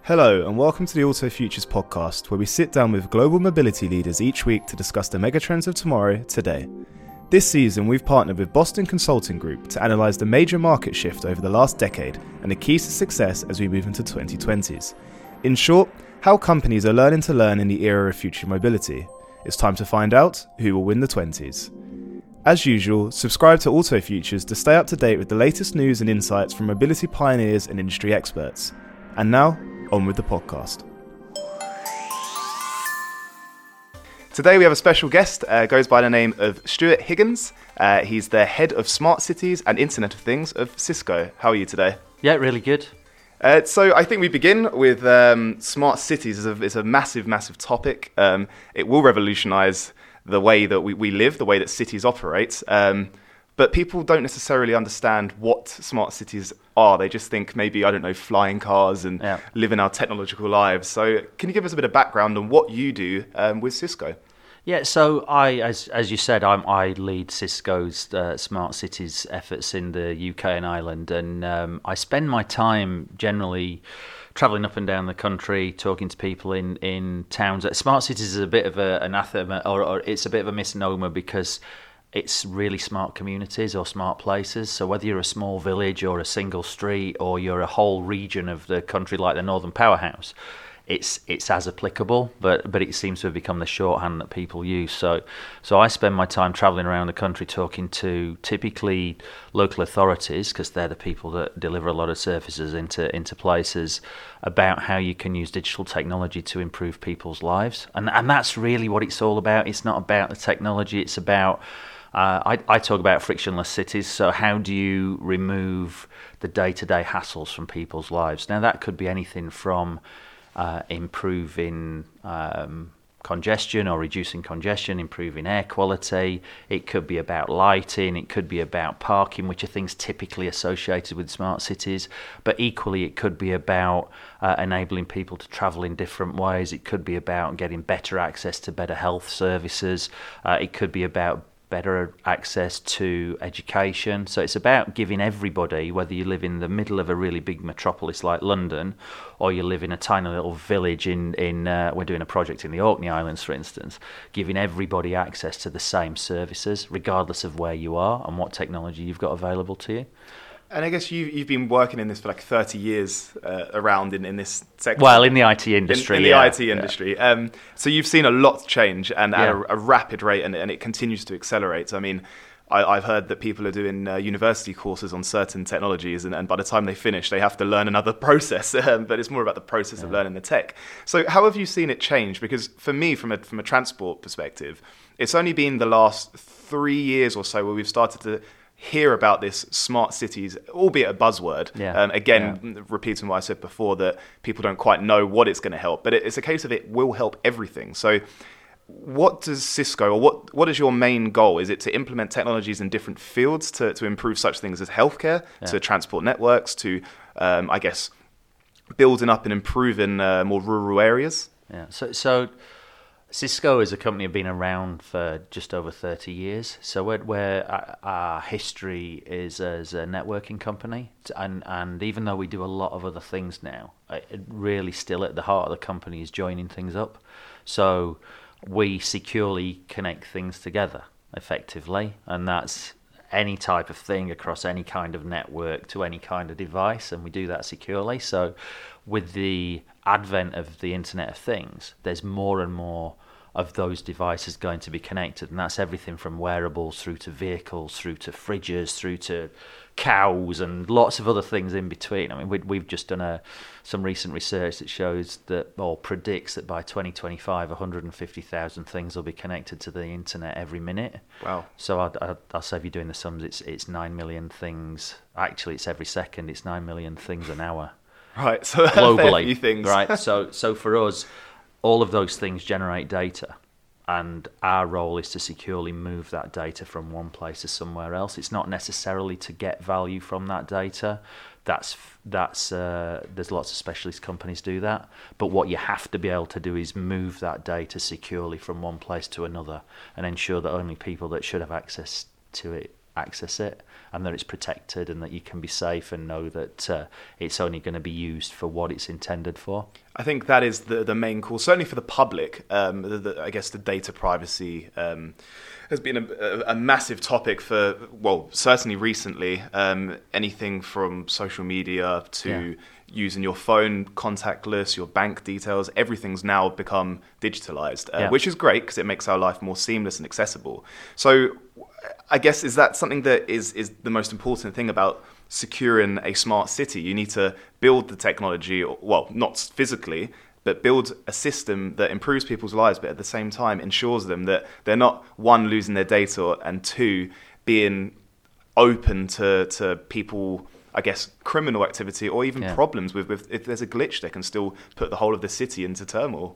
Hello and welcome to the Auto Futures podcast, where we sit down with global mobility leaders each week to discuss the megatrends of tomorrow, today. This season we've partnered with Boston Consulting Group to analyse the major market shift over the last decade and the keys to success as we move into 2020s. In short, how companies are learning to learn in the era of future mobility. It's time to find out who will win the 20s. As usual, subscribe to Auto Futures to stay up to date with the latest news and insights from mobility pioneers and industry experts. And now, on with the podcast. Today we have a special guest, goes by the name of Stuart Higgins. He's the head of Smart Cities and Internet of Things of Cisco. How are you today? Yeah, really good. So I think we begin with smart cities. It's a massive, massive topic. It will revolutionise the way that we live, the way that cities operate. But people don't necessarily understand what smart cities are. They just think maybe, I don't know, flying cars and living our technological lives. So can you give us a bit of background on what you do with Cisco? Yeah, so as you said, I lead Cisco's smart cities efforts in the UK and Ireland, and I spend my time generally travelling up and down the country, talking to people in towns. Smart cities is a bit of an anathema, or it's a bit of a misnomer because it's really smart communities or smart places. So whether you're a small village or a single street or you're a whole region of the country like the Northern Powerhouse, it's as applicable, but it seems to have become the shorthand that people use. So I spend my time travelling around the country talking to typically local authorities, because they're the people that deliver a lot of services into places, about how you can use digital technology to improve people's lives. And that's really what it's all about. It's not about the technology, it's about I talk about frictionless cities. So how do you remove the day-to-day hassles from people's lives? Now that could be anything from improving congestion or reducing congestion, improving air quality. It could be about lighting, it could be about parking, which are things typically associated with smart cities, but equally it could be about enabling people to travel in different ways. It could be about getting better access to better health services. It could be about better access to education. So it's about giving everybody, whether you live in the middle of a really big metropolis like London, or you live in a tiny little village in we're doing a project in the Orkney Islands, for instance, giving everybody access to the same services, regardless of where you are and what technology you've got available to you. And I guess you've been working in this for like 30 years around in this sector. Well, in the IT industry. In the IT industry. So you've seen a lot change and at a rapid rate, and it continues to accelerate. I mean, I've heard that people are doing university courses on certain technologies, and by the time they finish, they have to learn another process. But it's more about the process of learning the tech. So how have you seen it change? Because for me, from a transport perspective, it's only been the last 3 years or so where we've started to hear about this smart cities, albeit a buzzword. Repeating what I said before, that people don't quite know what it's going to help, but it's a case of it will help everything. So what does Cisco, or what is your main goal? Is it to implement technologies in different fields to improve such things as healthcare, to transport networks, to, I guess, building up and improving more rural areas? Yeah, so Cisco is a company that's been around for just over 30 years. So where our history is as a networking company, and even though we do a lot of other things now, it really still at the heart of the company is joining things up. So we securely connect things together effectively, and that's any type of thing across any kind of network to any kind of device, and we do that securely. So with the advent of the Internet of Things, there's more and more of those devices going to be connected, and that's everything from wearables through to vehicles, through to fridges, through to cows, and lots of other things in between. I mean, we've just done some recent research that shows that, or predicts that by 2025, 150,000 things will be connected to the internet every minute. Wow! So I'll say, if you're doing the sums, it's 9 million things. Actually, it's every second. It's 9 million things an hour. Right. So globally, a few things. Right. So for us, all of those things generate data, and our role is to securely move that data from one place to somewhere else. It's not necessarily to get value from that data. There's lots of specialist companies do that, but what you have to be able to do is move that data securely from one place to another and ensure that only people that should have access to it access it, and that it's protected, and that you can be safe and know that it's only going to be used for what it's intended for. I think that is the main call, certainly for the public. I guess the data privacy has been a massive topic for, well, certainly recently. Anything from social media to using your phone contactless, your bank details, everything's now become digitalized, which is great because it makes our life more seamless and accessible. So I guess, is that something that is the most important thing about securing a smart city? You need to build the technology, well, not physically, but build a system that improves people's lives, but at the same time ensures them that they're not, one, losing their data, and two, being open to people, I guess, criminal activity or even problems with if there's a glitch, they can still put the whole of the city into turmoil.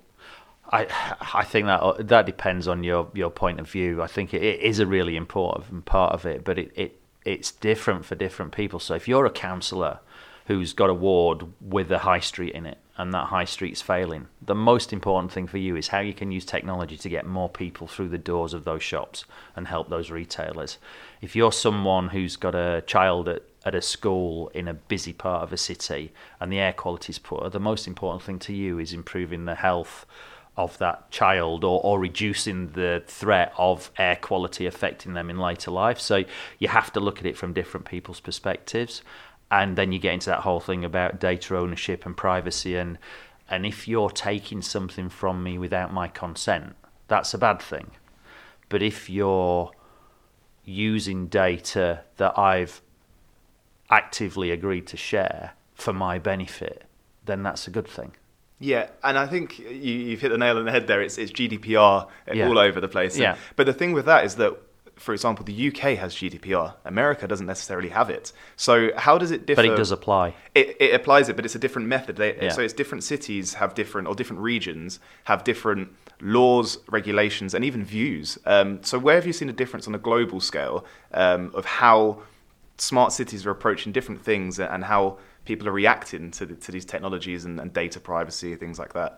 I think that depends on your point of view. I think it is a really important part of it, but it's different for different people. So if you're a councillor who's got a ward with a high street in it, and that high street's failing, the most important thing for you is how you can use technology to get more people through the doors of those shops and help those retailers. If you're someone who's got a child at a school in a busy part of a city and the air quality is poor, the most important thing to you is improving the health of that child or reducing the threat of air quality affecting them in later life. So you have to look at it from different people's perspectives. And then you get into that whole thing about data ownership and privacy. And if you're taking something from me without my consent, that's a bad thing. But if you're using data that I've actively agreed to share for my benefit, then that's a good thing. Yeah, and I think you've hit the nail on the head there. It's GDPR all over the place. Yeah. But the thing with that is that, for example, the UK has GDPR. America doesn't necessarily have it. So how does it differ? But it does apply. It applies it, but it's a different method. So it's different cities have different, or different regions have different laws, regulations, and even views. So where have you seen a difference on a global scale of how smart cities are approaching different things and how people are reacting to these technologies and data privacy, things like that?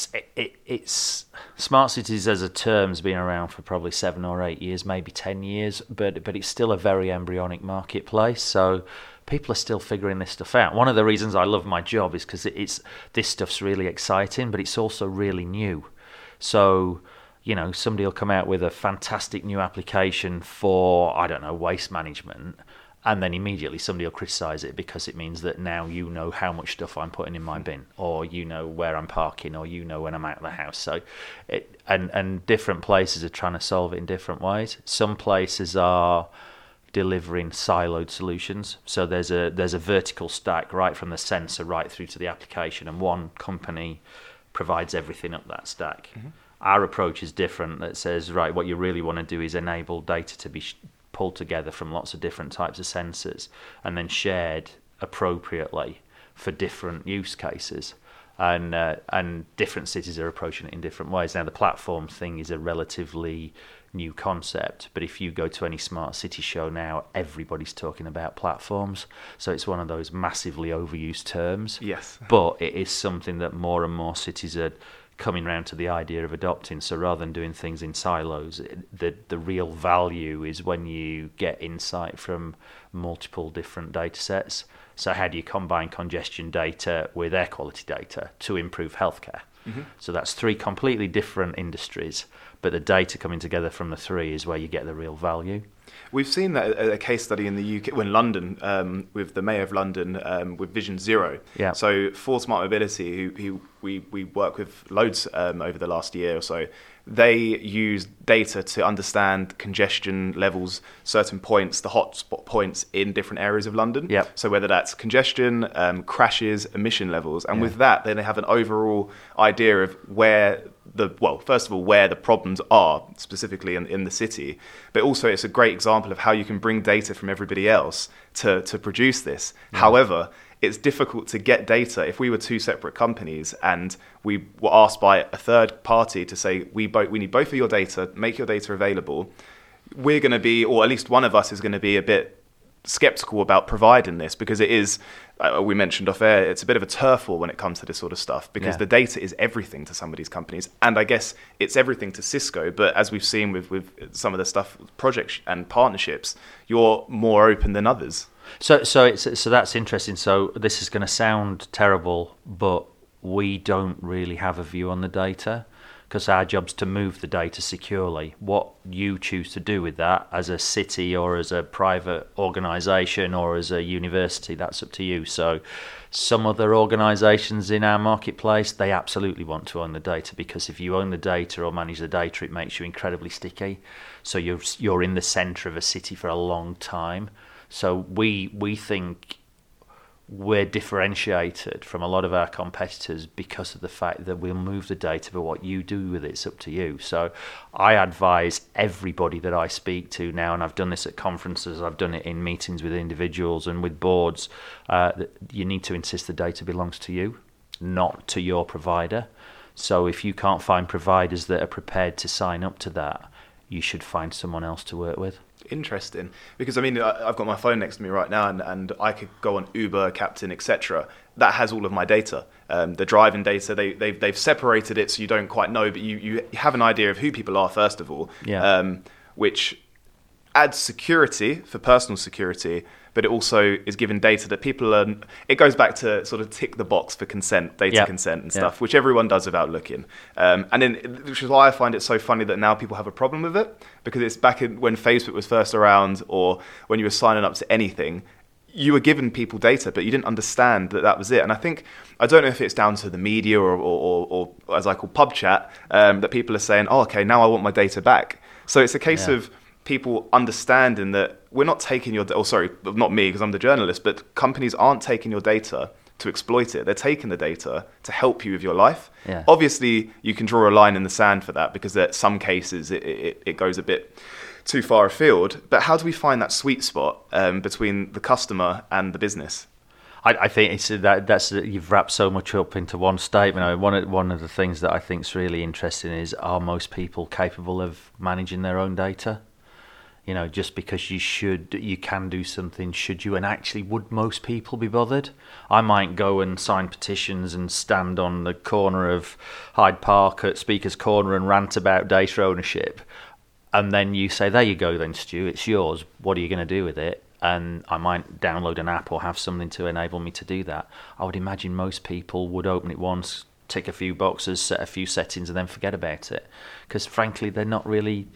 It's smart cities as a term's been around for probably 7 or 8 years, maybe 10 years, but it's still a very embryonic marketplace. So people are still figuring this stuff out. One of the reasons I love my job is because this stuff's really exciting, but it's also really new. So, somebody will come out with a fantastic new application for, I don't know, waste management, and then immediately somebody will criticise it because it means that now you know how much stuff I'm putting in my bin, or you know where I'm parking, or you know when I'm out of the house. So, and different places are trying to solve it in different ways. Some places are delivering siloed solutions. So there's a vertical stack right from the sensor right through to the application, and one company provides everything up that stack. Mm-hmm. Our approach is different. That says, right, what you really want to do is enable data to be pulled together from lots of different types of sensors and then shared appropriately for different use cases. And different cities are approaching it in different ways. Now, the platform thing is a relatively new concept, but if you go to any smart city show now, everybody's talking about platforms. So it's one of those massively overused terms. Yes. But it is something that more and more cities are coming around to the idea of adopting. So rather than doing things in silos, the real value is when you get insight from multiple different data sets. So how do you combine congestion data with air quality data to improve healthcare? Mm-hmm. So that's 3 completely different industries, but the data coming together from the 3 is where you get the real value. We've seen that a case study in the UK, in London, with the Mayor of London, with Vision Zero. Yeah. So for Smart Mobility, who we work with loads over the last year or so, they use data to understand congestion levels, certain points, the hotspot points in different areas of London. Yep. So whether that's congestion, crashes, emission levels. And with that, then they have an overall idea of where first of all, where the problems are specifically in the city. But also it's a great example of how you can bring data from everybody else to produce this. Yeah. However, it's difficult to get data. If we were 2 separate companies and we were asked by a third party to say, we need both of your data, make your data available, we're going to be, or at least one of us is going to be a bit skeptical about providing this, because it is, we mentioned off air, it's a bit of a turf war when it comes to this sort of stuff, because the data is everything to some of these companies, and I guess it's everything to Cisco. But as we've seen with some of the stuff, projects and partnerships, you're more open than others. So that's interesting. So this is going to sound terrible, but we don't really have a view on the data, because our job's to move the data securely. What you choose to do with that as a city or as a private organisation or as a university, that's up to you. So some other organisations in our marketplace, they absolutely want to own the data, because if you own the data or manage the data, it makes you incredibly sticky. So you're in the centre of a city for a long time. So we think we're differentiated from a lot of our competitors because of the fact that we'll move the data, but what you do with it's up to you. So I advise everybody that I speak to now, and I've done this at conferences, I've done it in meetings with individuals and with boards, that you need to insist the data belongs to you, not to your provider. So if you can't find providers that are prepared to sign up to that, you should find someone else to work with. Interesting, because I mean, I've got my phone next to me right now, and I could go on Uber, Captain, etc. That has all of my data, the driving data. They've separated it so you don't quite know, but you have an idea of who people are first of all, which adds security for personal security, but it also is given data that people are. It goes back to sort of tick the box for consent, data consent and stuff, which everyone does without looking. And then, which is why I find it so funny that now people have a problem with it, because it's back in when Facebook was first around, or when you were signing up to anything, you were giving people data, but you didn't understand that was it. And I don't know if it's down to the media or as I call pub chat, that people are saying, oh, okay, now I want my data back. So it's a case of people understanding that we're not taking your, not me because I'm the journalist, but companies aren't taking your data to exploit it. They're taking the data to help you with your life. Yeah. Obviously, you can draw a line in the sand for that, because in some cases it goes a bit too far afield. But how do we find that sweet spot between the customer and the business? I think it's that's you've wrapped so much up into one statement. One of the things that I think is really interesting is, are most people capable of managing their own data? You know, just because you can do something, should you? And actually, would most people be bothered? I might go and sign petitions and stand on the corner of Hyde Park at Speaker's Corner and rant about data ownership. And then you say, there you go then, Stu, it's yours. What are you going to do with it? And I might download an app or have something to enable me to do that. I would imagine most people would open it once, tick a few boxes, set a few settings, and then forget about it. Because frankly, they're not really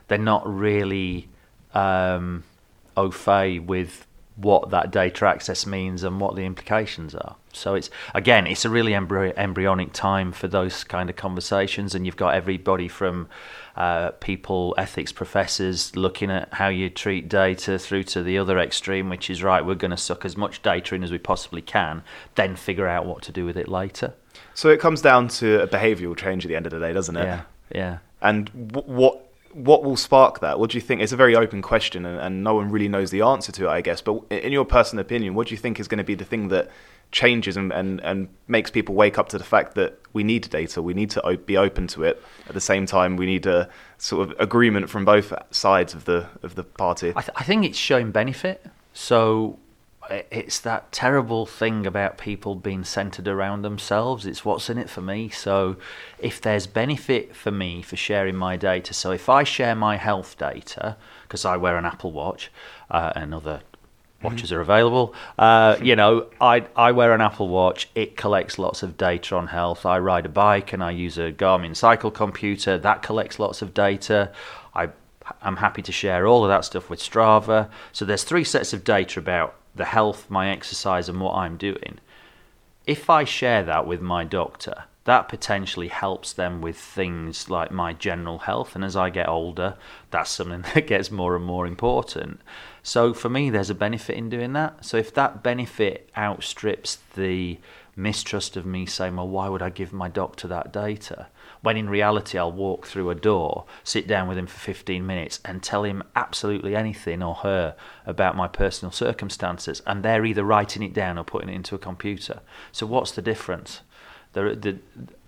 au fait with what that data access means and what the implications are. So it's a really embryonic time for those kind of conversations, and you've got everybody from people, ethics professors, looking at how you treat data, through to the other extreme, which is, right, we're going to suck as much data in as we possibly can, then figure out what to do with it later. So it comes down to a behavioural change at the end of the day, doesn't it? Yeah. And what will spark that? What do you think? It's a very open question, and no one really knows the answer to it, I guess. But in your personal opinion, what do you think is going to be the thing that changes and makes people wake up to the fact that we need data, we need to be open to it? At the same time, we need a sort of agreement from both sides of the party. I think it's showing benefit. So it's that terrible thing about people being centered around themselves. It's what's in it for me. So if there's benefit for me for sharing my data, so if I share my health data, because I wear an Apple Watch and other watches are available, I wear an Apple Watch, it collects lots of data on health. I ride a bike and I use a Garmin cycle computer, that collects lots of data. I'm happy to share all of that stuff with Strava. So there's 3 sets of data about the health, my exercise, and what I'm doing. If I share that with my doctor, that potentially helps them with things like my general health. And as I get older, that's something that gets more and more important. So for me, there's a benefit in doing that. So if that benefit outstrips the mistrust of me saying, well, why would I give my doctor that data? When in reality, I'll walk through a door, sit down with him for 15 minutes and tell him absolutely anything, or her, about my personal circumstances. And they're either writing it down or putting it into a computer. So what's the difference?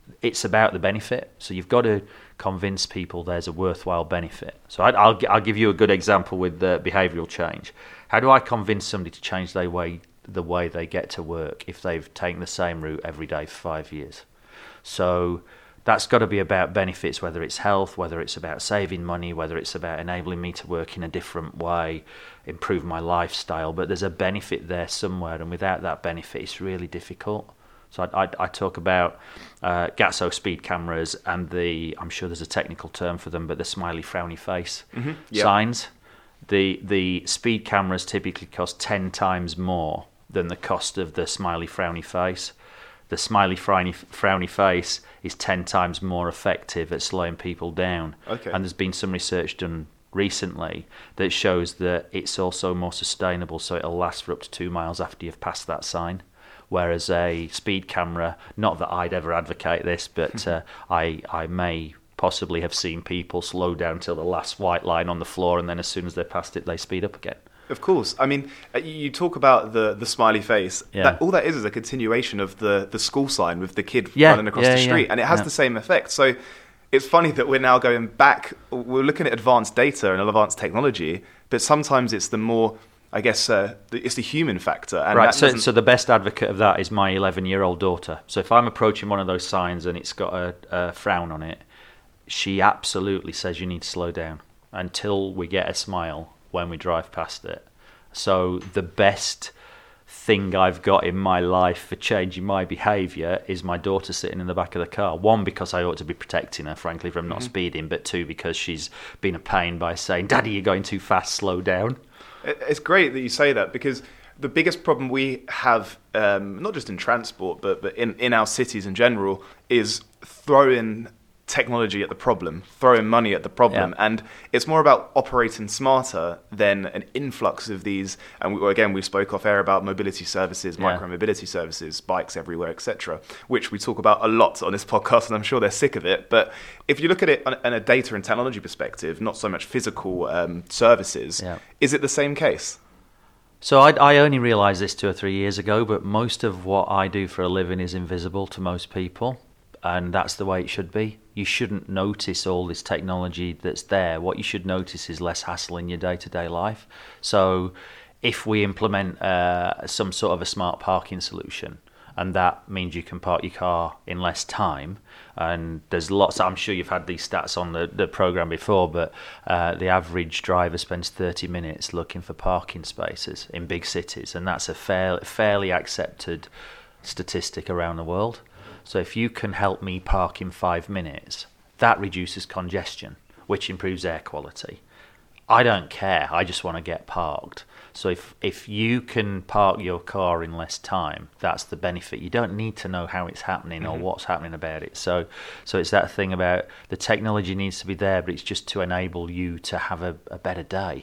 it's about the benefit. So you've got to convince people there's a worthwhile benefit. So I'll give you a good example with behavioural change. How do I convince somebody to change the way they get to work if they've taken the same route every day for 5 years? So that's got to be about benefits, whether it's health, whether it's about saving money, whether it's about enabling me to work in a different way, improve my lifestyle. But there's a benefit there somewhere, and without that benefit, it's really difficult. So I talk about Gatso speed cameras and I'm sure there's a technical term for them, but the smiley frowny face signs. The speed cameras typically cost 10 times more than the cost of the smiley frowny face. The smiley frowny face is 10 times more effective at slowing people down. Okay. And there's been some research done recently that shows that it's also more sustainable, so it'll last for up to 2 miles after you've passed that sign. Whereas a speed camera, not that I'd ever advocate this, but I may possibly have seen people slow down till the last white line on the floor, and then as soon as they're past it, they speed up again. Of course. I mean, you talk about the smiley face. Yeah. All that is a continuation of the school sign with the kid running across the street, and it has the same effect. So it's funny that we're now going back. We're looking at advanced data and advanced technology, but sometimes it's the more, I guess, it's the human factor. And right, so the best advocate of that is my 11-year-old daughter. So if I'm approaching one of those signs and it's got a frown on it, she absolutely says you need to slow down until we get a smile when we drive past it. So the best thing I've got in my life for changing my behaviour is my daughter sitting in the back of the car. One, because I ought to be protecting her, frankly, from not speeding, but two, because she's been a pain by saying, "Daddy, you're going too fast, slow down." It's great that you say that, because the biggest problem we have, not just in transport, but in our cities in general, is throwing technology at the problem, throwing money at the problem. Yeah. And it's more about operating smarter than an influx of these. And we spoke off air about mobility services, micro-mobility services, bikes everywhere, etc., which we talk about a lot on this podcast, and I'm sure they're sick of it. But if you look at it in a data and technology perspective, not so much physical services, is it the same case? So I only realised this 2 or 3 years ago, but most of what I do for a living is invisible to most people. And that's the way it should be. You shouldn't notice all this technology that's there. What you should notice is less hassle in your day-to-day life. So if we implement some sort of a smart parking solution, and that means you can park your car in less time, and there's lots, I'm sure you've had these stats on the programme before, but the average driver spends 30 minutes looking for parking spaces in big cities, and that's a fairly accepted statistic around the world. So if you can help me park in 5 minutes, that reduces congestion, which improves air quality. I don't care. I just want to get parked. So if you can park your car in less time, that's the benefit. You don't need to know how it's happening or what's happening about it. So it's that thing about the technology needs to be there, but it's just to enable you to have a better day.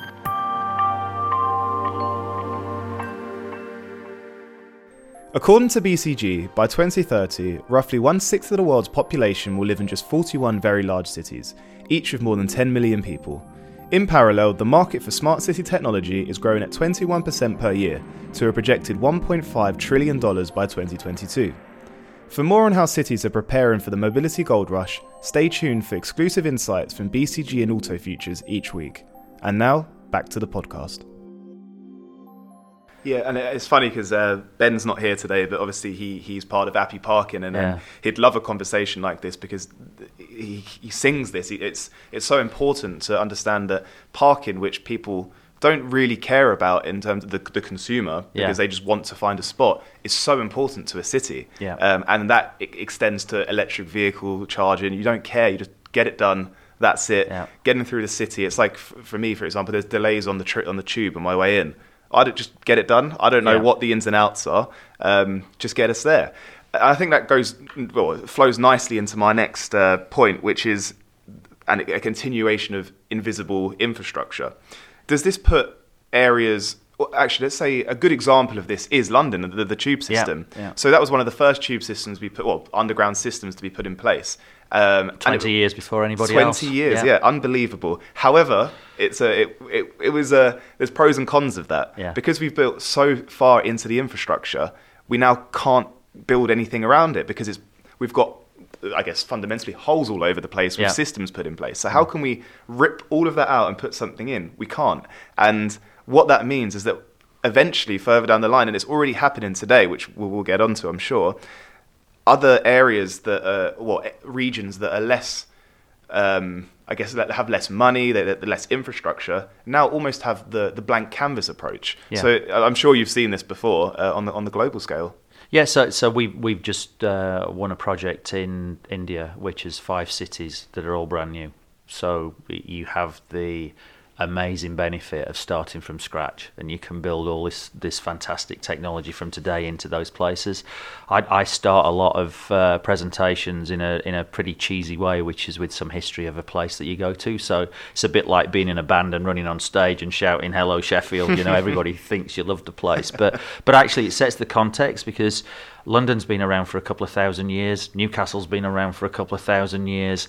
According to BCG, by 2030, roughly 1/6 of the world's population will live in just 41 very large cities, each with more than 10 million people. In parallel, the market for smart city technology is growing at 21% per year to a projected $1.5 trillion by 2022. For more on how cities are preparing for the mobility gold rush, stay tuned for exclusive insights from BCG and Auto Futures each week. And now, back to the podcast. Yeah, and it's funny because Ben's not here today, but obviously he's part of Appy Parking, and he'd love a conversation like this because he sings this. It's so important to understand that parking, which people don't really care about in terms of the consumer, because they just want to find a spot, is so important to a city. Yeah. And that extends to electric vehicle charging. You don't care, you just get it done. That's it. Yeah. Getting through the city. It's like, for me, for example, there's delays on the tube on my way in. I don't just get it done. I don't know what the ins and outs are. Just get us there. I think that flows nicely into my next point, which is a continuation of invisible infrastructure. Does this put areas? Actually, let's say a good example of this is London, the tube system. Yeah. So that was one of the first tube systems underground systems to be put in place. 20 years before anybody else. 20 years, unbelievable. However, there's pros and cons of that. Yeah. Because we've built so far into the infrastructure, we now can't build anything around it because we've got I guess, fundamentally holes all over the place with systems put in place. So how can we rip all of that out and put something in? We can't. And what that means is that eventually, further down the line, and it's already happening today, which we'll get onto, I'm sure, other areas that are, regions that are less, I guess, that have less money, that less infrastructure, now almost have the blank canvas approach. Yeah. So I'm sure you've seen this before on the global scale. Yeah, so we've just won a project in India, which is 5 cities that are all brand new. So you have the amazing benefit of starting from scratch, and you can build all this fantastic technology from today into those places. I start a lot of presentations in a pretty cheesy way, which is with some history of a place that you go to. So it's a bit like being in a band and running on stage and shouting "Hello Sheffield." You know, everybody thinks you love the place, but actually it sets the context, because London's been around for a couple of thousand years. Newcastle's been around for a couple of thousand years.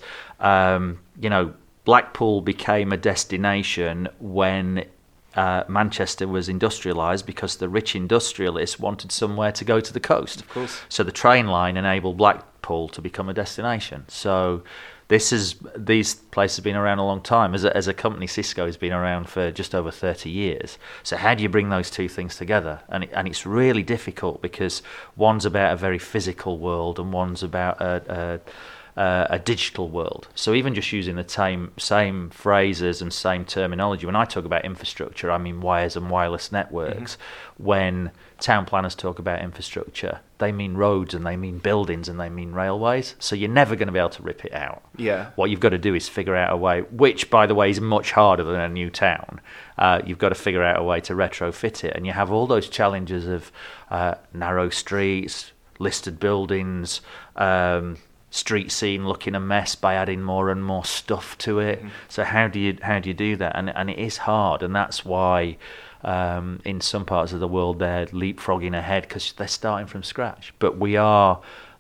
Blackpool became a destination when Manchester was industrialised, because the rich industrialists wanted somewhere to go to the coast. Of course. So the train line enabled Blackpool to become a destination. So these places have been around a long time. As a company, Cisco has been around for just over 30 years. So how do you bring those two things together? And it's really difficult, because one's about a very physical world and one's about a digital world. So even just using the same phrases and same terminology, when I talk about infrastructure, I mean wires and wireless networks. Mm-hmm. When town planners talk about infrastructure, they mean roads and they mean buildings and they mean railways. So you're never going to be able to rip it out. Yeah. What you've got to do is figure out a way, which, by the way, is much harder than a new town. You've got to figure out a way to retrofit it. And you have all those challenges of narrow streets, listed buildings, street scene looking a mess by adding more and more stuff to it. Mm-hmm. So how do you do that? And it is hard, and that's why in some parts of the world they're leapfrogging ahead, because they're starting from scratch. But we're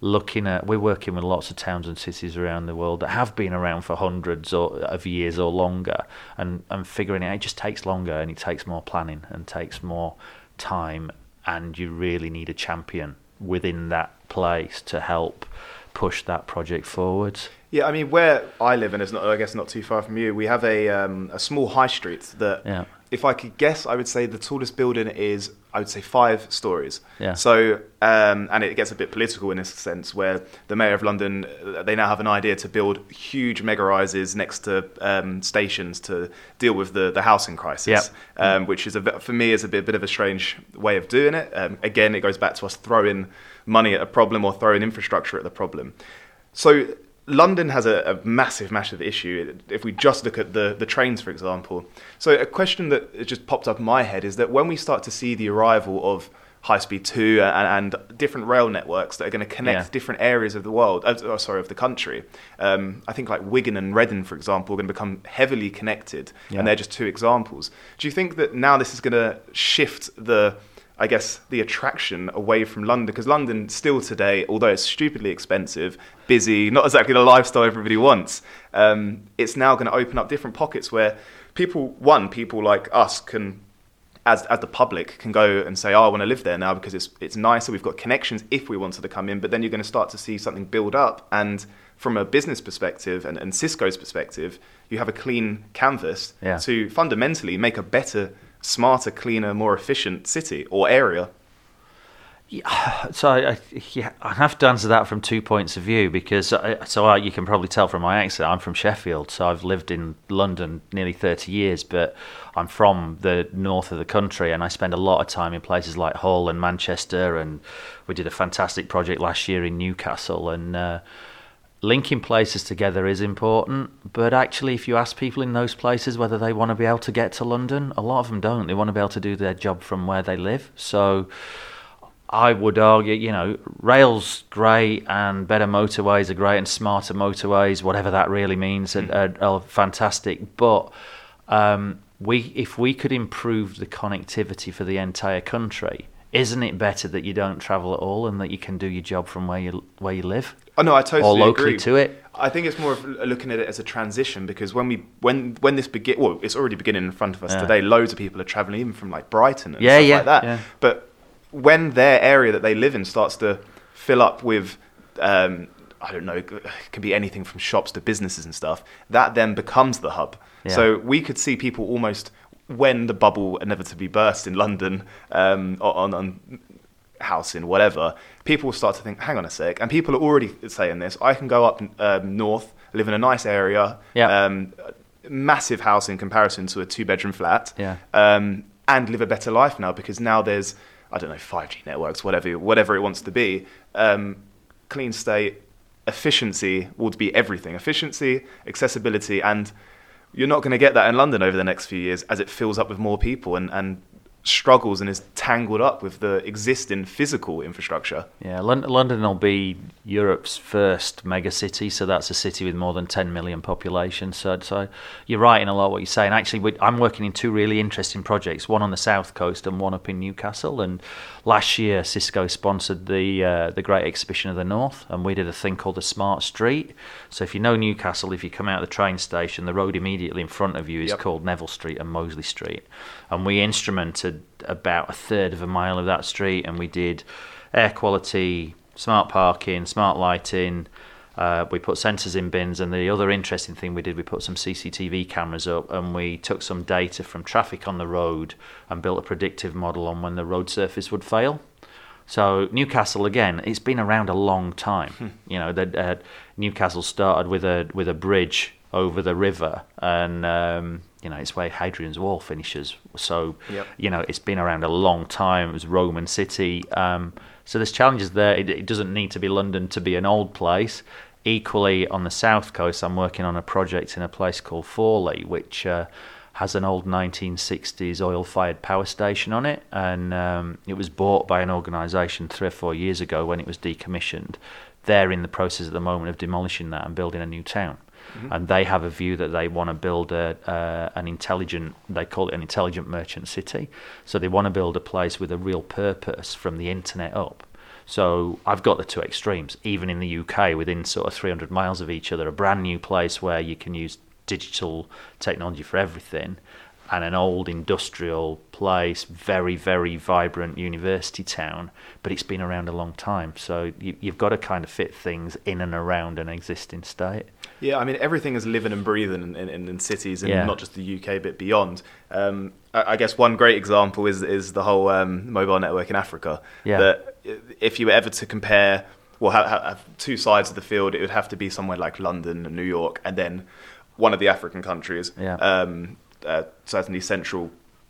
working with lots of towns and cities around the world that have been around for hundreds of years or longer, and figuring it out. It just takes longer, and it takes more planning and takes more time, and you really need a champion within that place to help push that project forward. Yeah, I mean, where I live, and it's not, I guess, not too far from you, we have a small high street that, if I could guess, I would say the tallest building is, I would say, 5 stories. Yeah. So, and it gets a bit political in this sense, where the Mayor of London, they now have an idea to build huge mega-rises next to stations to deal with the housing crisis, which is, for me, is a bit of a strange way of doing it. Again, it goes back to us throwing money at a problem or throwing infrastructure at the problem. So London has a massive issue if we just look at the trains, for example. So a question that just popped up in my head is that when we start to see the arrival of High Speed 2 and different rail networks that are going to connect different areas of the world, of the country, I think like Wigan and Reading, for example, are going to become heavily connected, and they're just 2 examples. Do you think that now this is going to shift the attraction away from London? Because London still today, although it's stupidly expensive, busy, not exactly the lifestyle everybody wants, it's now going to open up different pockets where people like us can, as the public, can go and say, I want to live there now because it's nicer, we've got connections if we wanted to come in. But then you're going to start to see something build up, and from a business perspective and Cisco's perspective, you have a clean canvas to fundamentally make a better, smarter, cleaner, more efficient city or area. So I have to answer that from 2 points of view, because you can probably tell from my accent, I'm from Sheffield, so I've lived in London nearly 30 years, but I'm from the north of the country, and I spend a lot of time in places like Hull and Manchester, and we did a fantastic project last year in Newcastle, and linking places together is important, but actually if you ask people in those places whether they want to be able to get to London, a lot of them don't. They want to be able to do their job from where they live. So I would argue, rail's great, and better motorways are great, and smarter motorways, whatever that really means, are fantastic. But if we could improve the connectivity for the entire country, isn't it better that you don't travel at all and that you can do your job from where you live? Oh no, I totally agree. Or locally to it. I think it's more of looking at it as a transition, because when this it's already beginning in front of us today. Loads of people are travelling even from like Brighton and stuff like that. Yeah. But when their area that they live in starts to fill up with, I I don't know, it can be anything from shops to businesses and stuff. That then becomes the hub. Yeah. So we could see people almost, when the bubble inevitably burst in London, on housing, whatever, people will start to think, hang on a sec. And people are already saying this. I can go up north, live in a nice area, massive house in comparison to a 2-bedroom flat, and live a better life now, because now there's, I don't know, 5G networks, whatever it wants to be. Clean state, efficiency would be everything. Efficiency, accessibility, and you're not going to get that in London over the next few years as it fills up with more people and struggles and is tangled up with the existing physical infrastructure. Yeah, London will be Europe's first mega city, so that's a city with more than 10 million population. So you're right in a lot of what you're saying. Actually, I'm working in 2 really interesting projects, one on the south coast and one up in Newcastle. And last year, Cisco sponsored the Great Exhibition of the North, and we did a thing called the Smart Street. So if you know Newcastle, if you come out of the train station, the road immediately in front of you is called Neville Street and Mosley Street. And we instrumented about a third of a mile of that street, and we did air quality, smart parking, smart lighting. We put sensors in bins, and the other interesting thing we did, we put some CCTV cameras up, and we took some data from traffic on the road and built a predictive model on when the road surface would fail. So Newcastle, again, it's been around a long time. You know, Newcastle started with a bridge over the river, and you know, it's where Hadrian's Wall finishes. So you know, it's been around a long time. It was Roman city. So there's challenges there. It doesn't need to be London to be an old place. Equally, on the south coast, I'm working on a project in a place called Forley, which has an old 1960s oil-fired power station on it, and it was bought by an organisation 3 or 4 years ago when it was decommissioned. They're in the process at the moment of demolishing that and building a new town. And they have a view that they want to build an intelligent, they call it an intelligent merchant city. So they want to build a place with a real purpose from the internet up. So I've got the 2 extremes. Even in the UK, within sort of 300 miles of each other, a brand new place where you can use digital technology for everything, and an old industrial place, very, very vibrant university town, but it's been around a long time. So you've got to kind of fit things in and around an existing state. Yeah, I mean, everything is living and breathing in cities, and not just the UK, but beyond. I guess one great example is the whole mobile network in Africa. Yeah. That if you were ever to compare, well, have 2 sides of the field, it would have to be somewhere like London and New York, and then one of the African countries. Yeah. Certainly central.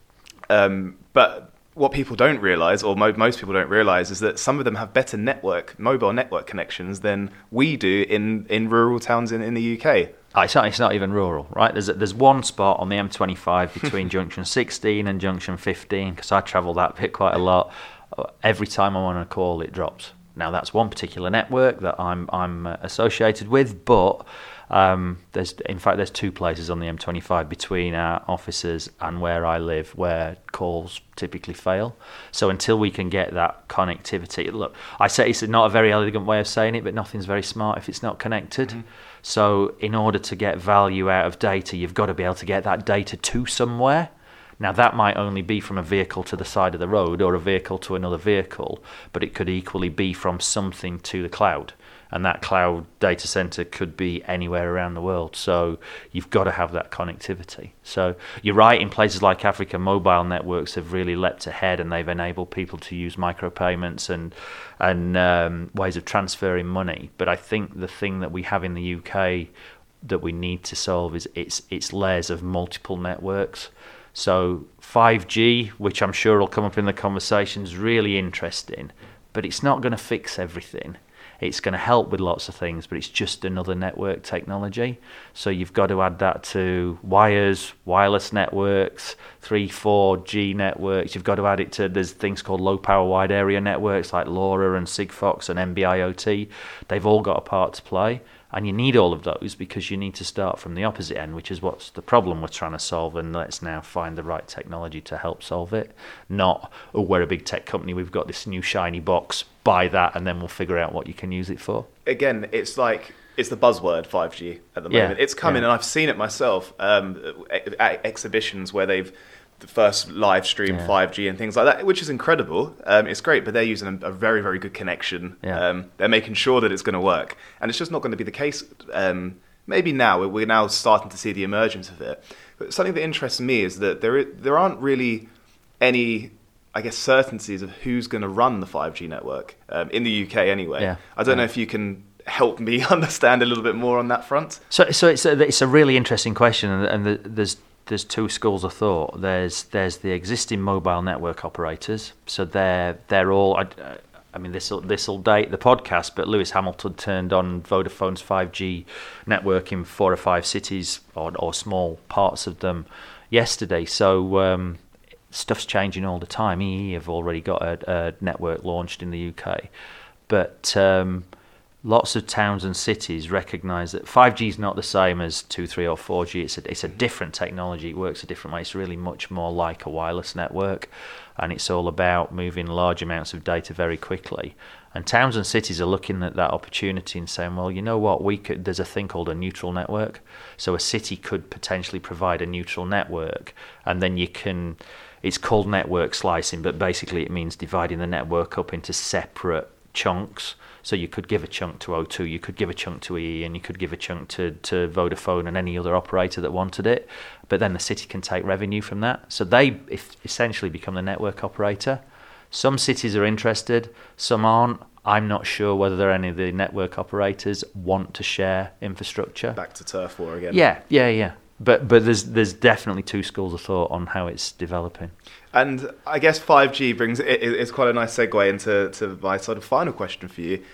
But what people don't realise, or most people don't realise, is that some of them have better mobile network connections than we do in rural towns in the UK. It's not even rural, right? There's one spot on the M25 between junction 16 and junction 15, because I travel that bit quite a lot. Every time I'm on a call, it drops. Now, that's one particular network that I'm associated with, but there's 2 places on the M25 between our offices and where I live where calls typically fail. So until we can get that connectivity, look, I say it's not a very elegant way of saying it, but nothing's very smart if it's not connected. Mm-hmm. So in order to get value out of data, you've got to be able to get that data to somewhere. Now, that might only be from a vehicle to the side of the road or a vehicle to another vehicle, but it could equally be from something to the cloud. And that cloud data center could be anywhere around the world. So you've got to have that connectivity. So you're right, in places like Africa, mobile networks have really leapt ahead, and they've enabled people to use micropayments and ways of transferring money. But I think the thing that we have in the UK that we need to solve is it's layers of multiple networks. So 5G, which I'm sure will come up in the conversation, is really interesting, but it's not going to fix everything. It's going to help with lots of things, but it's just another network technology. So you've got to add that to wires, wireless networks, 3-4G networks. You've got to add it to, there's things called low power wide area networks like LoRa and Sigfox and NB-IoT. They've all got a part to play. And you need all of those because you need to start from the opposite end, which is what's the problem we're trying to solve, and let's now find the right technology to help solve it. Not, oh, we're a big tech company, we've got this new shiny box, buy that, and then we'll figure out what you can use it for. Again, it's the buzzword 5G at the moment. It's coming, and I've seen it myself at exhibitions where they've the first live stream 5G and things like that, which is incredible. It's great, but they're using a very, very good connection. They're making sure that it's going to work, and it's just not going to be the case. Maybe now we're now starting to see the emergence of it. But something that interests me is that there aren't really any, I guess, certainties of who's going to run the 5G network in the UK anyway. I don't know if you can help me understand a little bit more on that front. So it's a really interesting question, and there's two schools of thought. There's the existing mobile network operators. So they're all. I mean, this'll date the podcast, but Lewis Hamilton turned on Vodafone's 5G network in 4 or 5 cities or small parts of them yesterday. So stuff's changing all the time. EE have already got a network launched in the UK, but lots of towns and cities recognise that 5G is not the same as 2, 3 or 4G. It's a different technology. It works a different way. It's really much more like a wireless network, and it's all about moving large amounts of data very quickly. And towns and cities are looking at that opportunity and saying, well, you know what, there's a thing called a neutral network. So a city could potentially provide a neutral network, and then it's called network slicing, but basically it means dividing the network up into separate chunks. So you could give a chunk to O2, you could give a chunk to EE, and you could give a chunk to Vodafone and any other operator that wanted it. But then the city can take revenue from that. So they essentially become the network operator. Some cities are interested, some aren't. I'm not sure whether any of the network operators want to share infrastructure. Back to turf war again. Yeah. But there's definitely two schools of thought on how it's developing. And I guess 5G it's quite a nice segue into my sort of final question for you.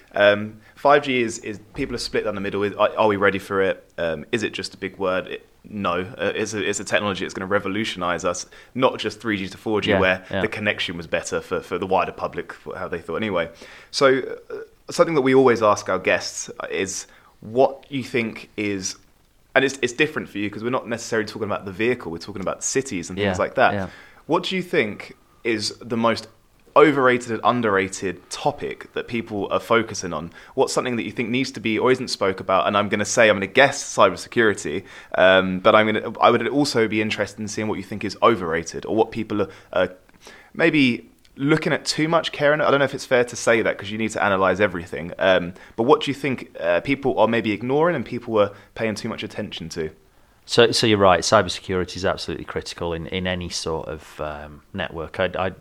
5G is people are split down the middle. Are we ready for it? Is it just a big word? No. It's a technology that's going to revolutionise us, not just 3G to 4G, where the connection was better for the wider public, for how they thought anyway. So something that we always ask our guests is what you think is... And it's different for you because we're not necessarily talking about the vehicle, we're talking about cities and things like that. Yeah. What do you think is the most overrated and underrated topic that people are focusing on? What's something that you think needs to be or isn't spoke about? And I'm going to guess cybersecurity, but I would also be interested in seeing what you think is overrated or what people are maybe looking at too much care in it. I don't know if it's fair to say that because you need to analyse everything. But what do you think people are maybe ignoring and people are paying too much attention to? So you're right. Cybersecurity is absolutely critical in any sort of network.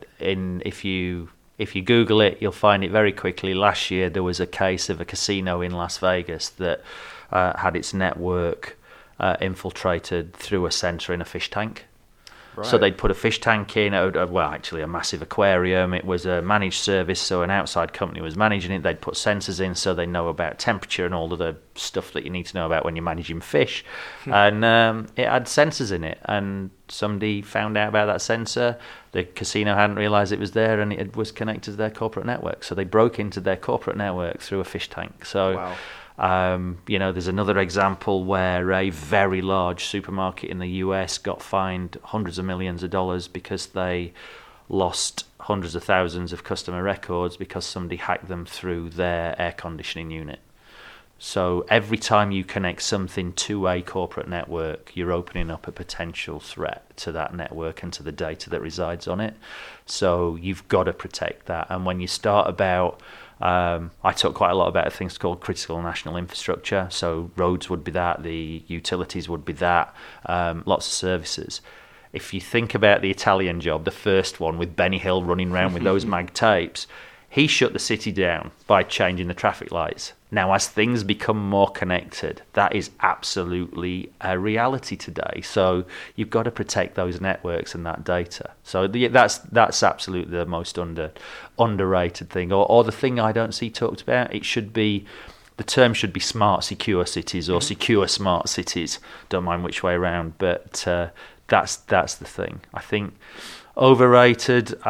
If you Google it, you'll find it very quickly. Last year there was a case of a casino in Las Vegas that had its network infiltrated through a sensor in a fish tank. Right. So they'd put a fish tank in, actually a massive aquarium. It was a managed service, so an outside company was managing it. They'd put sensors in so they know about temperature and all of the stuff that you need to know about when you're managing fish. And it had sensors in it, and somebody found out about that sensor. The casino hadn't realised it was there, and it was connected to their corporate network. So they broke into their corporate network through a fish tank. So. Wow. There's another example where a very large supermarket in the US got fined hundreds of millions of dollars because they lost hundreds of thousands of customer records because somebody hacked them through their air conditioning unit. So every time you connect something to a corporate network, you're opening up a potential threat to that network and to the data that resides on it. So you've got to protect that. And when you start about... I talk quite a lot about things called critical national infrastructure. So roads would be that, the utilities would be that, lots of services. If you think about the Italian job, the first one with Benny Hill running around with those mag tapes, he shut the city down by changing the traffic lights. Now, as things become more connected, that is absolutely a reality today. So you've got to protect those networks and that data. So that's absolutely the most underrated thing, or the thing I don't see talked about. The term should be smart, secure cities or secure smart cities. Don't mind which way around, but that's the thing. I think overrated.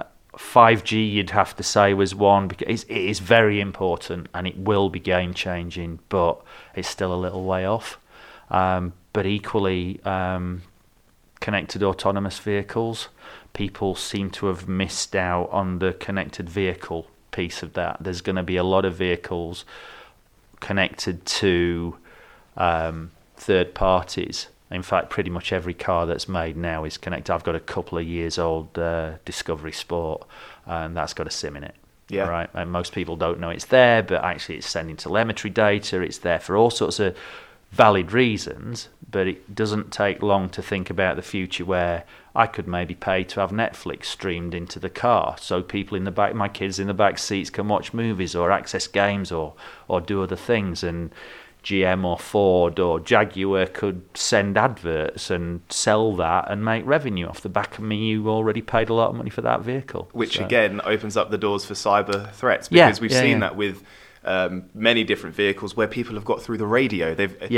5G, you'd have to say, was one because it is very important and it will be game changing, but it's still a little way off. But equally, connected autonomous vehicles, people seem to have missed out on the connected vehicle piece of that. There's going to be a lot of vehicles connected to third parties, In fact, pretty much every car that's made now is connected. I've got a couple of years old Discovery Sport, and that's got a SIM in it. Yeah. Right. And most people don't know it's there, but actually it's sending telemetry data. It's there for all sorts of valid reasons, but it doesn't take long to think about the future where I could maybe pay to have Netflix streamed into the car, so people in the back, my kids in the back seats, can watch movies or access games or do other things. And GM or Ford or Jaguar could send adverts and sell that and make revenue off the back of me. You already paid a lot of money for that vehicle. Which again opens up the doors for cyber threats, because we've seen that with many different vehicles where people have got through the radio.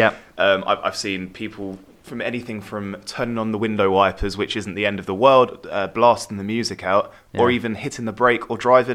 I've seen people from anything from turning on the window wipers, which isn't the end of the world, blasting the music out, or even hitting the brake or driving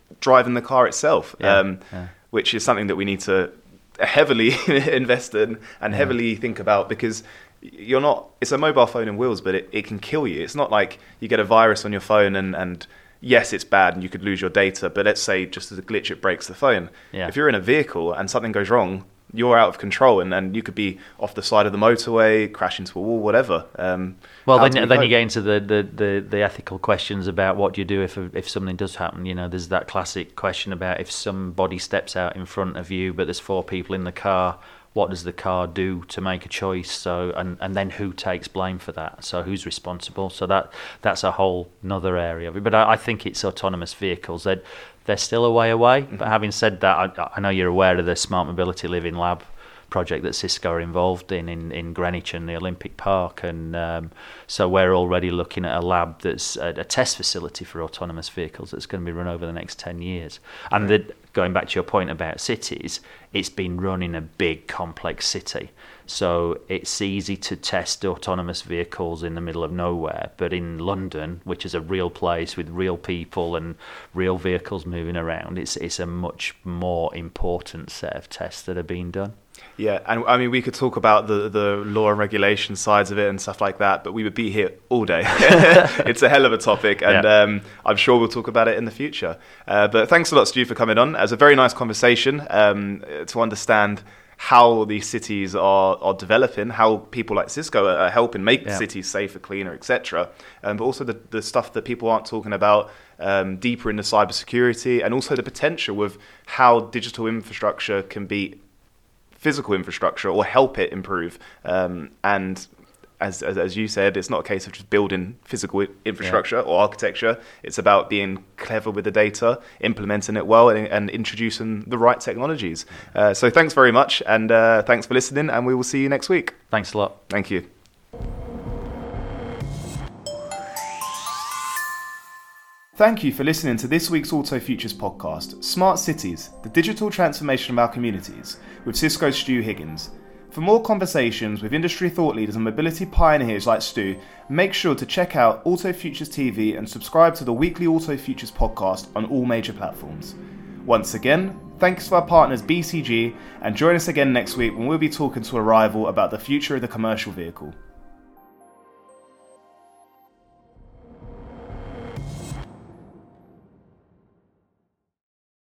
the car itself, which is something that we need to heavily invest in and heavily think about, because it's a mobile phone and wheels, but it can kill you. It's not like you get a virus on your phone and yes, it's bad and you could lose your data, but let's say just as a glitch it breaks the phone. If you're in a vehicle and something goes wrong, you're out of control, and you could be off the side of the motorway, crash into a wall, whatever. Then you get into the ethical questions about what do you do if something does happen. There's that classic question about if somebody steps out in front of you, but there's 4 people in the car. What does the car do to make a choice? So, and then who takes blame for that? So who's responsible? So that's a whole another area. But I think it's autonomous vehicles. They're still a way away. But having said that, I know you're aware of the Smart Mobility Living Lab project that Cisco are involved in Greenwich and the Olympic Park, and so we're already looking at a lab that's a test facility for autonomous vehicles that's going to be run over the next 10 years. And going back to your point about cities, it's been run in a big complex city, so it's easy to test autonomous vehicles in the middle of nowhere. But in London, which is a real place with real people and real vehicles moving around, it's a much more important set of tests that are being done. Yeah, and I mean, we could talk about the law and regulation sides of it and stuff like that, but we would be here all day. It's a hell of a topic, and I'm sure we'll talk about it in the future. But thanks a lot, Stu, for coming on. It was a very nice conversation to understand how these cities are developing, how people like Cisco are helping make cities safer, cleaner, etc. But also the stuff that people aren't talking about deeper into cybersecurity, and also the potential of how digital infrastructure can be physical infrastructure or help it improve. And as you said, it's not a case of just building physical infrastructure or architecture. It's about being clever with the data, implementing it well, and introducing the right technologies. So thanks very much, and thanks for listening, and we will see you next week. Thanks a lot. Thank you. Thank you for listening to this week's Auto Futures podcast, Smart Cities, the digital transformation of our communities, with Cisco's Stu Higgins. For more conversations with industry thought leaders and mobility pioneers like Stu, make sure to check out Auto Futures TV and subscribe to the weekly Auto Futures podcast on all major platforms. Once again, thanks to our partners BCG, and join us again next week when we'll be talking to a rival about the future of the commercial vehicle.